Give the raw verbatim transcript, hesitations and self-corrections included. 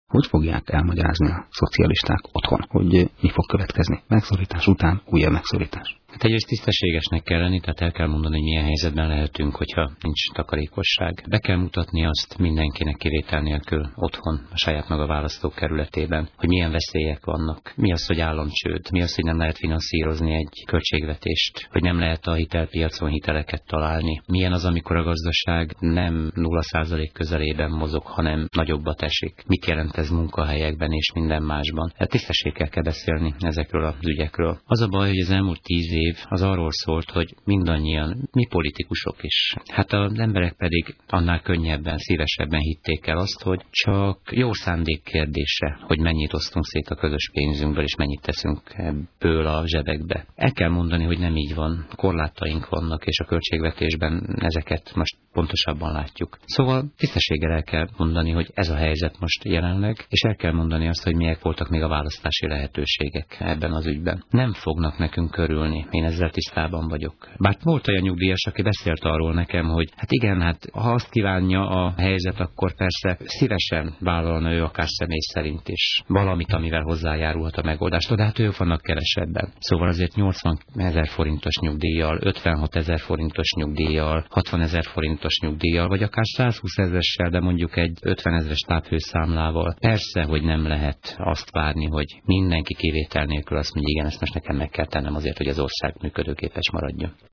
Hogy fogják elmagyarázni a szocialisták otthon, hogy mi fog következni? Megszorítás után újabb megszorítás. Hát egyrészt tisztességesnek kell lenni, tehát el kell mondani, hogy milyen helyzetben lehetünk, hogyha nincs takarékosság. Be kell mutatni azt mindenkinek kivétel nélkül otthon, a saját maga választókerületében, hogy milyen veszélyek vannak. Mi az, hogy államcsőd? Mi az, hogy nem lehet finanszírozni egy költségvetést? Hogy nem lehet a hitelpiacon hiteleket találni? Milyen az, amikor a gazdaság nem nulla százalék közelében mozog, hanem nagyobbat esik? Mit jelent ez munkahelyekben és minden másban? Hát tisztességgel kell beszélni ezekről az ügyekről. Az a baj, hogy az elmúlt tíz év az arról szólt, hogy mindannyian, mi politikusok is. Hát az emberek pedig annál könnyebben, szívesebben hitték el azt, hogy csak jó szándék kérdése, hogy mennyit osztunk szét a közös pénzünkből, és mennyit teszünk ebből a zsebekbe. El kell mondani, hogy nem így van. Korlátaink vannak, és a költségvetésben ezeket most pontosabban látjuk. Szóval tisztességgel el kell mondani, hogy ez a helyzet most jelenleg, és el kell mondani azt, hogy milyek voltak még a választási lehetőségek ebben az ügyben. Nem fognak nekünk körülni. Én ezzel tisztában vagyok. Bár volt olyan nyugdíjas, aki beszélt arról nekem, hogy hát igen, hát ha azt kívánja a helyzet, akkor persze szívesen vállalna ő akár személy szerint is valamit, amivel hozzájárulhat a megoldást, de hát ők vannak kevesebben. Szóval azért nyolcvan ezer forintos nyugdíjjal, ötvenhat ezer forintos nyugdíjjal, hatvan ezer forintos nyugdíjjal, vagy akár százhúsz ezressel, de mondjuk egy ötven ezres tápfőszámlával. Persze, hogy nem lehet azt várni, hogy mindenki kivétel nélkül azt mondja, igen, ezt most nekem meg kell tennem azért, hogy az ország működőképes maradjon.